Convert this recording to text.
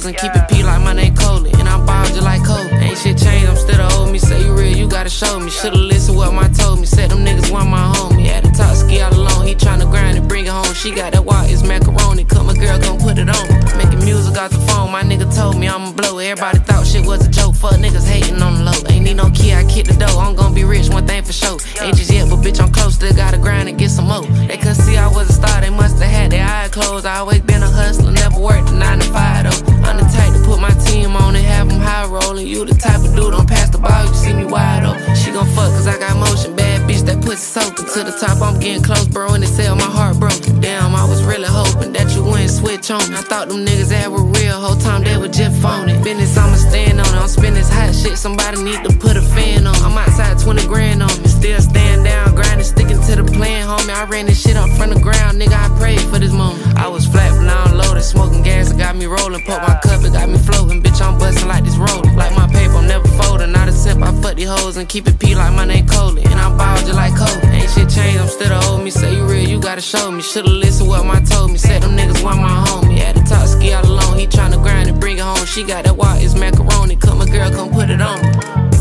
hoes and keep it P like my name Coley. And I'm ball just like Kobe. Ain't shit changed, I'm still the old me. Say you real, you gotta show me. Should've listened what my told me. Said them niggas want my homie. Had to talk ski all alone. He tryna grind and bring it home. She got that walk, it's macaroni. Cut my girl, gon' put it on. Making music off the phone. My nigga told me I'ma blow. Everybody thought shit was a joke. Fuck niggas hating on the low. Ain't need no key, I kick the door. I'm gon' be rich, one thing for sure. Ain't just yet, but bitch, I'm close. Still gotta grind and get some more. They couldn't see I was a star. They must've had their eyes closed. I always been a hustler, never worked a 9 to 5 though. I'm the type to put my team on and have them high rolling. You the type of dude, don't pass the ball, you see me wide open. She gon' fuck cause I got motion. Bad bitch, that pussy soaking. To the top, I'm getting close, bro, in the cell, my heart broke. Damn, I was really hoping that you wouldn't switch on me. I thought them niggas that were real, whole time they were just phony. Business, I'ma stand on it. I'm spending this hot shit, somebody need to put a fan on. I'm outside 20 grand on me. Still stand down, grinding, sticking to the plan, homie. I ran this shit up from the ground, nigga, I prayed for this moment. I was flat, but now I'm loaded. Smoking gas, it got me rolling. Pop my cup, it got me floating. Bitch, I'm busting like this rolling. Like my paper, I'm never folding. Not a simp, I fuck these hoes and keep it P like my name Coley. And I'm ball just like Kobe. Ain't shit changed, I'm still the old me. Say you real, you gotta show me. Should've listened what my told me. Said them niggas want my homie. Had to talk ski all alone. He tryna grind and bring it home. She got that walk, it's macaroni. Cut my girl, come put it on me.